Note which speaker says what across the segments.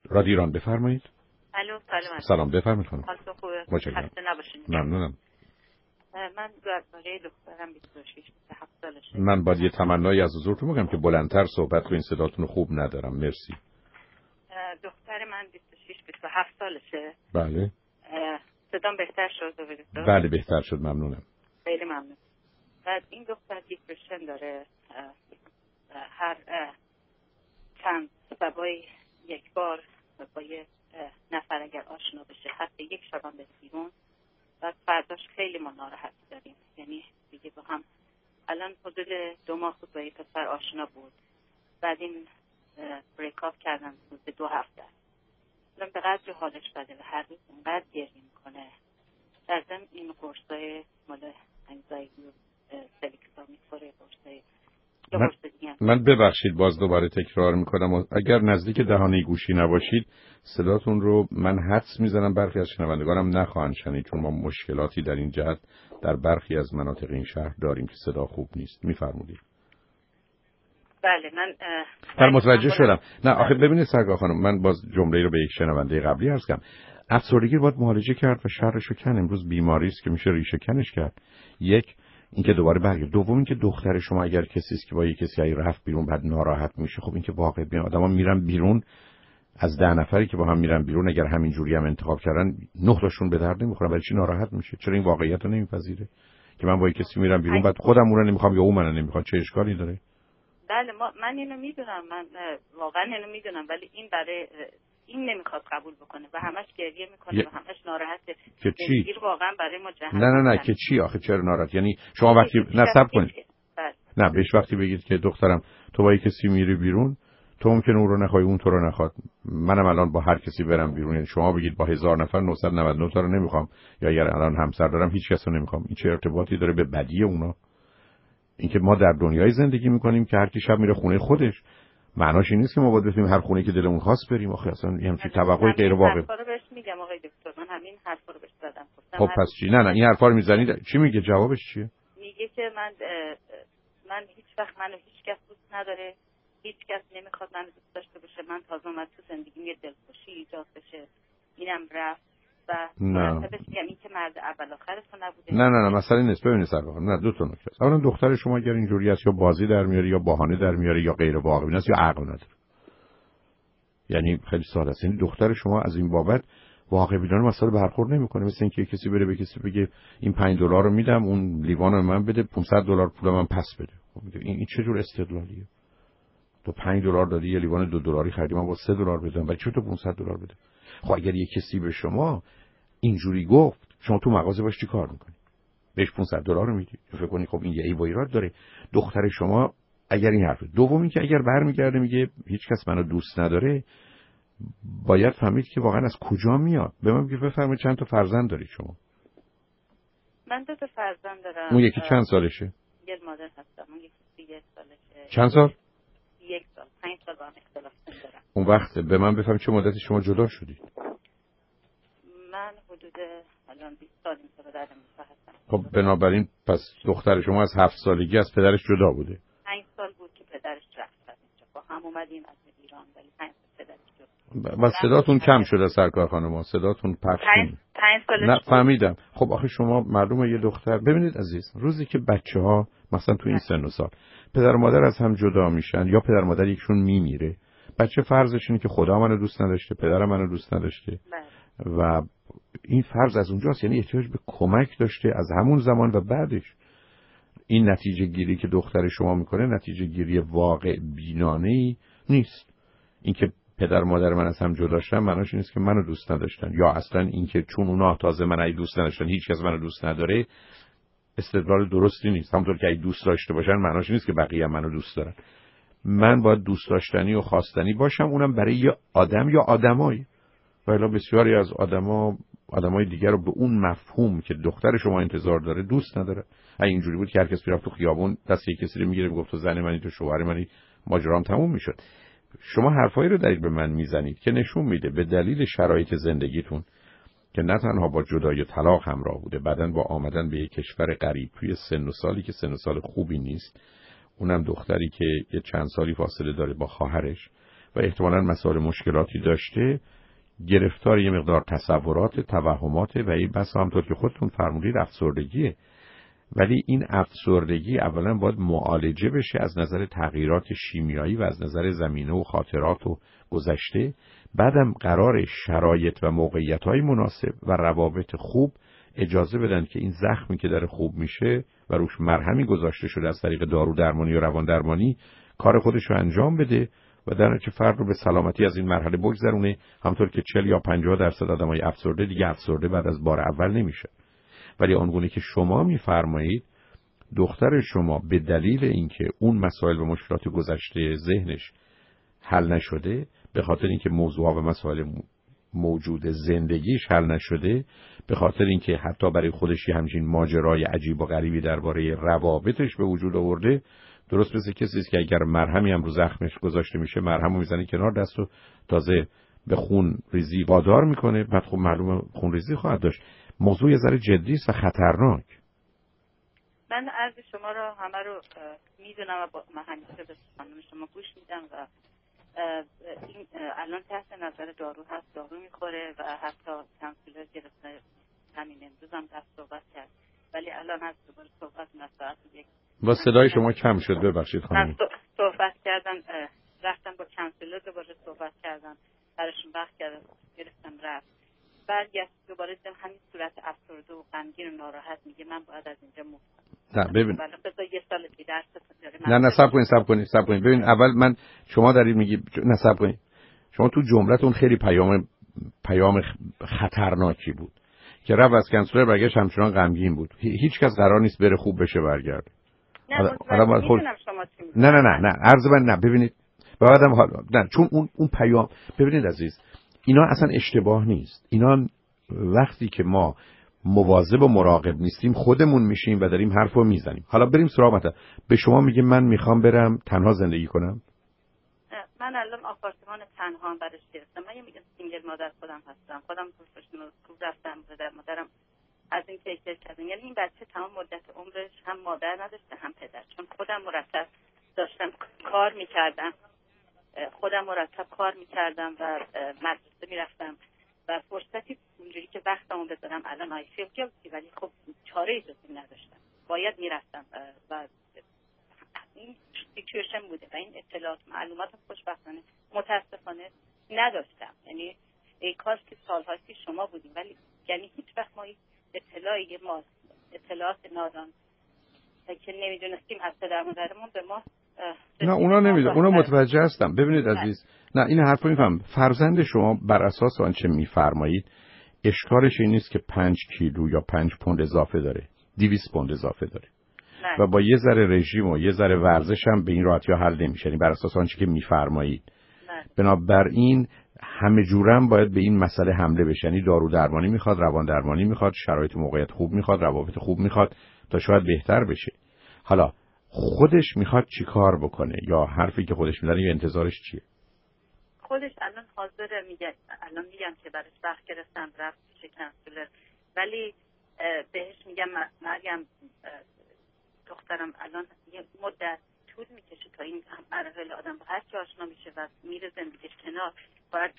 Speaker 1: رادیو ایران بفرمایید.
Speaker 2: الو سلام.
Speaker 1: سلام بفرمایید خانم.
Speaker 2: حالتون خوبه؟
Speaker 1: متشکرم.
Speaker 2: خسته نباشین.
Speaker 1: ممنونم.
Speaker 2: من درباره دخترم 26-27 سالشه.
Speaker 1: من باید یه تمنایی از حضورتون بگم که بلندتر صحبت کنین، صداتون خوب ندارم. مرسی.
Speaker 2: دختر من 26-27 سالشه.
Speaker 1: بله.
Speaker 2: صدام بهتر شد دکتر؟
Speaker 1: بله بهتر شد، ممنونم.
Speaker 2: خیلی ممنون. بعد این دختر دیپرشن داره. هر چند شبای یک بار با یه نفر اگر آشنا بشه هفته یک شبم به بیرون، بعد فرداش خیلی ما ناراحت داریم. یعنی دیگه با هم الان حدود 2 ماه بود با یه پسر آشنا بود، بعد این بریک آف کردن حدود 2 هفته. الان به قدر حالش بده و هر روز اونقدر گریه میکنه. در ضمن این قرصای مال انگزایتی و سلیکسا میخوره، قرصای
Speaker 1: من ببخشید باز دوباره تکرار میکنم، اگر نزدیک دهانه گوشی نباشید صداتون رو من حدس میزنم برخی از شنوندگانم نخواهند شنید، چون ما مشکلاتی در این جهت در برخی از مناطق این شهر داریم که صدا خوب نیست. میفرمودید.
Speaker 2: بله من
Speaker 1: متوجه شدم. نه آخه ببینید سرکار خانم، من باز جمله رو به یک شنونده قبلی عرض کردم. افسردگی رو باید معالجه کرد و شرش کن. امروز بیماری است که میشه ریشه کنش کرد. یک اینکه دوباره برگرد. دوم اینکه دختر شما اگر کسی است که با یک کسی رفت بیرون بعد ناراحت میشه، خب این که واقعا بیان آدما میرن بیرون، از 10 نفری که با هم میرن بیرون اگر همین جوری هم انتخاب کردن 9 تاشون به درد نمیخورن، برای چی ناراحت میشه؟ چرا این واقعیت رو نمیپذیره که من با یک کسی میرم بیرون بعد خودم اون رو نمیخوام یا اون منو نمیخواد؟ چه اشکالی داره؟
Speaker 2: بله من اینو میدونم، من واقعا اینو میدونم، ولی این برای این نمیخواد قبول بکنه و همش گریه میکنه و همش ناراحته
Speaker 1: که چی؟
Speaker 2: واقعا برای ما جهنم.
Speaker 1: نه که چی آخه؟ چرا ناراحت؟ یعنی شما وقتی نصب کنید نه بهش وقتی بگید که دخترم تو با کسی میری بیرون، تو ممکنه اون رو نخوای اون تو رو نخواد، منم الان با هر کسی برم بیرون، یعنی شما بگید با 1000 نفر 999 تا رو نمیخوام، یا اگر الان همسر دارم هیچ کس رو نمیخوام، این چه ارتباطی داره به بدی اونا؟ اینکه ما در دنیای زندگی میکنیم که هر کی شب میره خونه خودش، معناش این نیست که ما باید بتونیم هر خونه که دلمون خواست بریم. آخه اصلا این همچین توقعی غیر واقعی.
Speaker 2: حرفا رو بهش میگم آقای دکتر، من همین حرفا رو بهش زدم.
Speaker 1: خب پس چی؟ نه این حرفا رو میزنید چی میگه؟ جوابش چیه؟
Speaker 2: میگه که من هیچ وقت منو هیچ کس دوست نداره، هیچ کس نمیخواد منو دوست داشته باشه، من تازه اومد تو زندگیم یه دلخوشی ایجاد بشه، اینم رفت و مرتبش میگم این که مرد اول آخرتون نبوده.
Speaker 1: نه مسئله نیست. ببینید سرکار، نه دو تا نکته است. اولا دختر شما اگر اینجوری است یا بازی در میاره یا بهانه در میاره یا غیر واقعی است یا عقل نداره. یعنی خیلی ساده است. یعنی دختر شما از این بابت واقع بینانه مسئله برخورد نمیکنه. مثل اینکه کسی بره به کسی بگه این $5 رو میدم، اون لیوان رو من بده، $500 پول من پس بده. خب این چه جور استدلالیه؟ تو $5 دادی یه لیوان $2 خریدی، من با $3 بدم، ولی چطور $500 بده؟ خب اگر یه کسی به شما اینجوری گفت، شما تو مغازه باش چی کار میکنی؟ بهش $500 رو میدی؟ فکر کنی خب این یه عیب و ایراد داره؟ دختر شما اگر این حرفه. دومی که اگر برمیگرده میگه هیچ کس منو دوست نداره، باید فهمید که واقعا از کجا میاد. به من بفرمایید چند تا فرزند دارید شما؟
Speaker 2: من 2 تا فرزند دارم.
Speaker 1: اون یکی چند سالشه؟
Speaker 2: یه مادر هستم. اون یکی 31 سالشه.
Speaker 1: چند سال؟
Speaker 2: 1 سال. 5 سال با هم اختلاف دارم.
Speaker 1: اون وقت به من بفرمایید چه مدتی شما جدا شدید؟
Speaker 2: من حدود الان 20 سال این سال در امریکا هستم.
Speaker 1: خب بنابراین پس دختر شما از 7 سالگی از پدرش جدا بوده؟
Speaker 2: 5 سال بود که پدرش رفت اینجا. با هم اومدیم از ایران، ولی 5 سال پدرش جدا.
Speaker 1: و صداتون کم شده سرکار خانم، صداتون پخش
Speaker 2: نمیشه. 5 سالش
Speaker 1: نه فهمیدم. خب آخه شما معلومه یه دختر، ببینید عزیز، روزی که بچه‌ها مثلا تو این سن و سال پدر و مادر از هم جدا میشن یا پدر و مادر یکشون میمیره، بچه فرضش اینه که خدا منو دوست نداشته، پدرم منو دوست نداشته و این فرض از اونجاست، یعنی احتیاج به کمک داشته از همون زمان و بعدش. این نتیجه گیری که دختر شما میکنه نتیجه گیری واقع بینانه‌ای نیست. اینکه پدر مادر من از هم جدا شدن معناش نیست که منو دوست نداشتن، یا اصلا اینکه چون اونا تازه منو دوست نداشتن هیچ کس منو دوست نداره استدلال درستی نیست. همونطور که اگه دوست داشته باشن معناش نیست که بقیه منو دوست دارن. من باید دوست داشتنی و خواستنی باشم، اونم برای یه آدم یا آدمایی. ولی بسیاری از آدمای دیگر رو به اون مفهوم که دختر شما انتظار داره دوست نداره. اگه اینجوری بود که هر کس میرفت تو خیابون دست یک کسی رو میگیره میگفت تو زن منی، تو شوهر منی، ماجرام تموم میشد. شما حرفایی رو دارید به من میزنید که نشون میده به دلیل شرایط زندگیتون که نه تنها با جدایی طلاق همراه بوده، بعدن با آمدن به یک کشور غریب توی سن و سالی که سن و سال خوبی نیست، اونم دختری که یه چند سالی فاصله داره با خواهرش و احتمالاً مسائل مشکلاتی داشته، گرفتار یه مقدار تصورات، توهمات و این بس همونطور که خودتون فرمودید افسردگیه. ولی این افسردگی اولا باید معالجه بشه از نظر تغییرات شیمیایی و از نظر زمینه و خاطرات و گذشته. بعدم قرار شرایط و موقعیت‌های مناسب و روابط خوب اجازه بدن که این زخمی که داره خوب میشه و روش مرهمی گذاشته شده از طریق دارو درمانی و روان درمانی کار خودش رو انجام بده و در نتیجه فرد رو به سلامتی از این مرحله بگذرونه. همونطور که 40 یا 50% آدمای افسرده دیگه افسرده بعد از بار اول نمیشه. ولی آنگونه که شما میفرمایید دختر شما به دلیل اینکه اون مسائل و مشکلات گذشته ذهنش حل نشده، به خاطر اینکه موضوعات و مسائل موجود زندگیش حل نشده، به خاطر اینکه حتی برای خودش همچین ماجرای عجیب و غریبی درباره روابطش به وجود آورده، درست مثل کسی است که اگر مرهمی هم رو زخمش گذاشته میشه مرهمو میزنه کنار دست و تازه به خون ریزی وادار میکنه، بعد خب معلومه خون ریزی خواهد داشت. موضوع یه ذره جدی است و خطرناک.
Speaker 2: من عرض شما رو همه رو میدونم و با همیشه به خانم شما گوش میدم و این الان تحت نظر دارو هست، دارو میخوره و حتی کنسولر گرفته. همین امروز هم دست صحبت کرد ولی الان از دوباره صحبت نساعت یک
Speaker 1: با صدای شما کم شد، ببخشید خانم.
Speaker 2: صحبت کردن رفتم با کنسولر دوباره صحبت کردن، براشون وقت گرفتم رفت برگشت دوباره همین صورت افسرده و غمگین و ناراحت میگه من باید از اینجا
Speaker 1: نه ببین
Speaker 2: بذار یه سال دیگه درس
Speaker 1: نه صبر کنید ببین اول من شما دارید میگی نه صبر کنید. شما تو جملتون خیلی پیام خطرناکی بود که رفت از کنسولر برگشت همچنان غمگین بود. هیچ کس قرار نیست بره خوب بشه برگرده. نه عرض من نه ببینید بعدم حالا نه چون اون پیام ببینید عزیز اینا اصلا اشتباه نیست. اینا وقتی که ما مواظب و مراقب نیستیم خودمون میشیم و داریم حرفو میزنیم. حالا بریم سراغ مطلب. به شما میگه من میخوام برم تنها زندگی کنم.
Speaker 2: من الان آپارتمان تنها برش گرفتم. من میگم سینگل مادر خودم هستم. خودم تو رفتم پدر مادرم از این کیکر کردن. یعنی این بچه تمام مدت عمرش هم مادر نداشته هم پدر. چون خودم مرتب داشتم کار میکردم. و مدرسه میرفتم و فرصتی اونجوری که وقتمو بذارم الان آی فیل گیلتی ولی خب چاره‌ای جز نداشتم. باید میرفتم و این سیچویشن بوده و این اطلاعات معلومات خوشبختانه متاسفانه نداشتم. یعنی ای کاش که سال‌هاست که شما بودیم ولی یعنی هیچ وقت ما اطلاعات نادان که نمیدونستیم از پدر مادرمون به ما
Speaker 1: نه اونا نمیدونم، اونا متوجه هستم. ببینید عزیز نه این حرفو میفهم. فرزند شما بر اساس آنچه میفرمایید اشکالش این نیست که 5 کیلو یا 5 پوند اضافه داره، 200 پوند اضافه داره و با یه ذره رژیم و یه ذره ورزش هم به این راحتی حل نمیشه. یعنی بر اساس آنچه که میفرمایید بنابراین همه جورم باید به این مسئله حمله بشه. یعنی دارو درمانی میخواد، روان درمانی میخواد، شرایط موقعیت خوب میخواد، روابط خوب میخواد تا شاید بهتر بشه. حالا خودش میخواد چی کار بکنه یا حرفی که خودش میزنه یا انتظارش چیه؟
Speaker 2: خودش الان حاضره الان میگم که براش وقت گرفتم رفت پیش کنسولر ولی بهش میگم مریم دخترم الان یه مدت طول میکشه تا این مراحل آدم با هر کی آشنا میشه و میره زندگیش کنار باید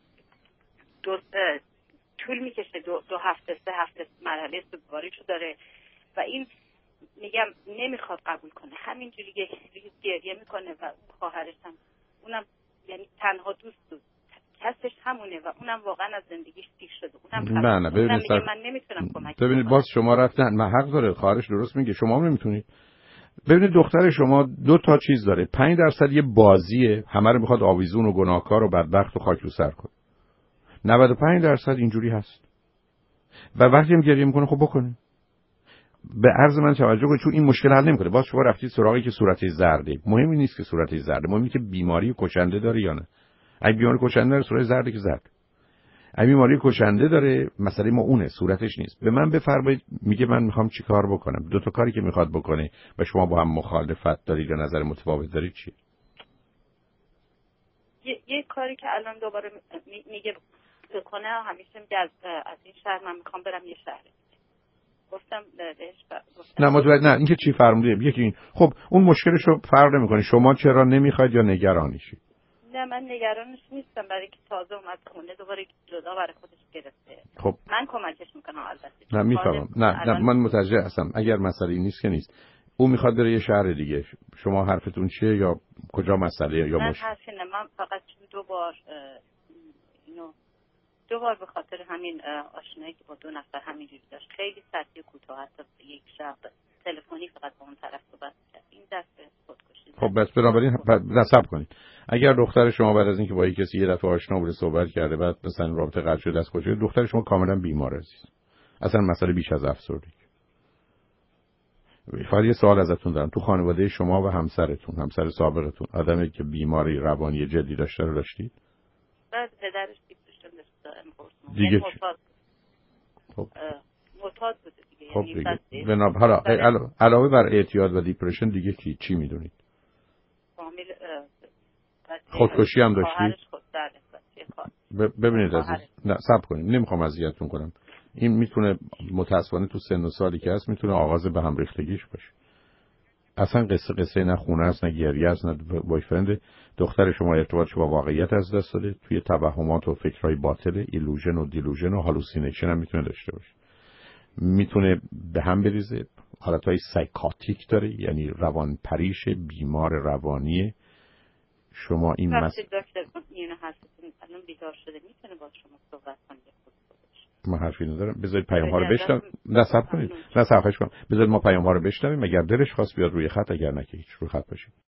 Speaker 2: طول میکشه 2 هفته 3 هفته مرحله سوگواریشو داره و این میگم نمیخواد قبول کنه. همینجوری گریه میکنه و خواهرش هم اونم یعنی تنها دوست کسش همونه و اونم واقعا از زندگیش سیر شده.
Speaker 1: نه ببینید
Speaker 2: من نمیتونم کمک کنم.
Speaker 1: ببینید باز شما رفتن من حق داره خواهرش درست میگه شما هم نمیتونید. ببینید دختر شما 2 تا چیز داره. 5% یه بازیه، همه رو میخواد آویزون و گناهکار و بدبخت و خاک رو سر کنه. 95% اینجوری هست و وقتی هم گریه میکنه خب بکنه. به عرض من توجه کنید چون این مشکل حل نمیکنه. باز شما رفتید سراغی که صورتش زرده. مهمی نیست که صورتش زرده، مهمی که بیماری کشنده داره یا نه. اگه بیماری کشنده داره صورت زرده که زرد. اگه بیماری کشنده داره مسئله ما اونه، صورتش نیست. به من بفرمایید میگه من میخوام چیکار بکنم. 2 تا کاری که میخواد بکنه و شما با هم مخالفت دارید یا نظر متفاوت دارید چیه؟
Speaker 2: یه کاری که الان دوباره میگه بکنه همیشه میگه از این شهر من میخوام برم یه شهر. گفتم
Speaker 1: نه متوجه نه اینکه چی فرمودید یکی این خب اون مشکلش رو فرق نمیکنه. شما چرا نمیخواید یا نگرانیشی؟
Speaker 2: نه من نگرانش نیستم، برای که تازه اومد خونه دوباره جدا برای خودش گرفته.
Speaker 1: خب
Speaker 2: من کمکش میکنم البته.
Speaker 1: نه میفهمم، نه من متوجه هستم. اگر مسئله نیست که نیست، او میخواد بره یه شهر دیگه، شما حرفتون چیه یا کجا مسئله یا
Speaker 2: من حرفی نه، من فقط دو بار به خاطر همین آشنایی که با دو نفر همینجوری داشت، خیلی سطحی کوتاه، حتی یک شب تلفنی فقط با اون طرف صحبت کرد، این دست به خودکشی.
Speaker 1: خب بس بنابراین نصب کنید. اگر دختر شما بعد از اینکه با کسی یه دفعه آشنا بوده صحبت کرده بعد مثلا رابطه قطع شده دست خودش، دختر شما کاملا بیمار عزیز، اصلا مسئله بیش از افسردگی. فقط یه سوال ازتون دارم، تو خانواده شما و همسرتون، همسر سابقتون، آدمی که بیماری روانی جدی داشته رو داشتید؟
Speaker 2: بعد پدرش دیپرشن داشت
Speaker 1: دیگه
Speaker 2: خب معتاد بوده دیگه.
Speaker 1: خب دیگه حالا علاوه بر اعتیاد و دیپرشن دیگه چی میدونید؟
Speaker 2: کامل
Speaker 1: خودکشی هم داشتید؟ ببینید عزیز، نه صبر کنید، نمیخوام اذیتتون کنم. این میتونه متاسفانه تو سن و سالی که هست میتونه آغاز به هم ریختگیش باشه. اصلا قصه نه خونه است، نه گریه است، نه بایفرند. دختر شما ارتباطش با واقعیت از دست داده، توی توهمات و فکرهای باطل، ایلوژن و دیلوژن و هالوسینیشن هم میتونه داشته باشه. میتونه به هم بریزه، حالتهای سایکاتیک داره، یعنی روان پریش، بیمار روانیه. شما این
Speaker 2: دکتر اینو هستون الان بیدار شده، میتونه با شما صحبت کنه؟
Speaker 1: ما حرفی ندارم. بذارید پیام ها رو بشنویم. نصب کنید. نصبش کنم. بذارید ما پیام ها رو بشنویم. اگر دلش خواست بیاد روی خط، اگر نه که هیچ، روی خط باشید.